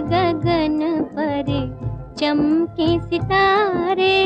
गगन पर चमके सितारे,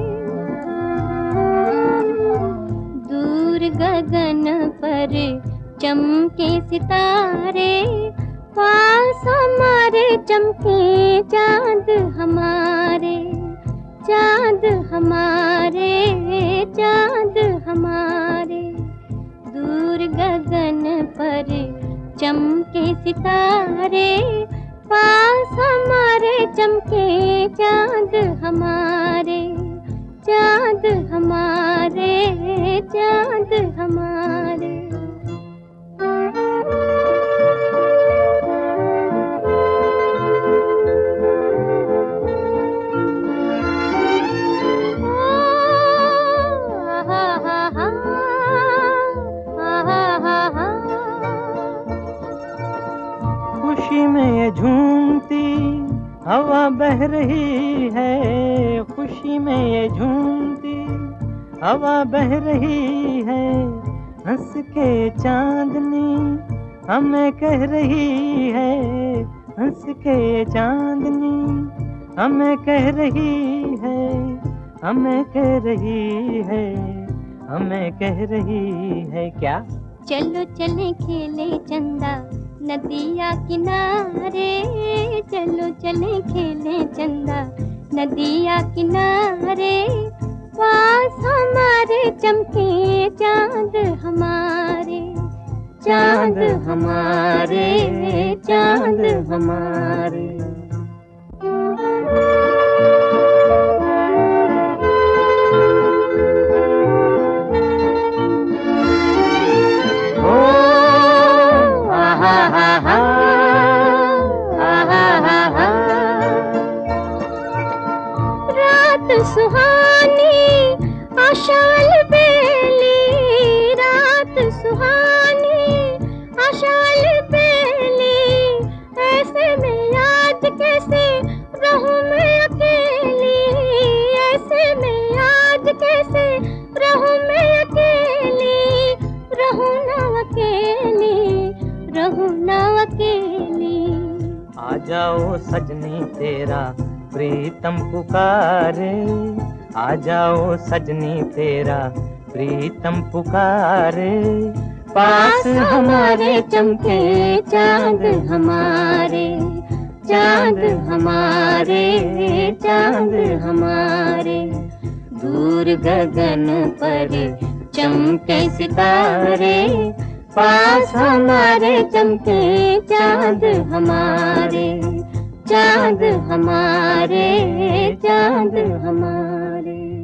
दूर गगन पर चमके सितारे, पास हमारे चमके चांद हमारे, चांद हमारे, चांद हमारे। दूर गगन पर चमके सितारे, पास हमारे चमके चांद हमारे, चांद हमारे, चांद हमारे। खुशी में ये झूमती हवा बह रही है, खुशी में ये झूमती हवा बह रही है। हंस के चांदनी हमें कह रही है, हंस के चांदनी हमें कह रही है, हमें कह रही है, हमें कह रही है क्या? चलो चले खेले चंदा नदिया किनारे, चलो चले खेले चंदा नदिया किनारे, पास हमारे चमके चांद हमारे, चांद हमारे, चांद हमारे। रात सुहानी आशाल बेली, रात सुहानी आशाल बेली, ऐसे में याद कैसे रहूं मैं अकेली, ऐसे में याद कैसे रहूं मैं अकेली, रहूं ना अकेली, रहूं ना अकेली। आ जाओ सजनी तेरा प्रीतम पुकारे, आ जाओ सजनी तेरा प्रीतम पुकारे, पास हमारे चमके चांद हमारे, चांद हमारे, चांद हमारे। दूर गगन पर चमके सितारे, पास हमारे चमके चांद हमारे, चांद हमारे, चांद हमारे।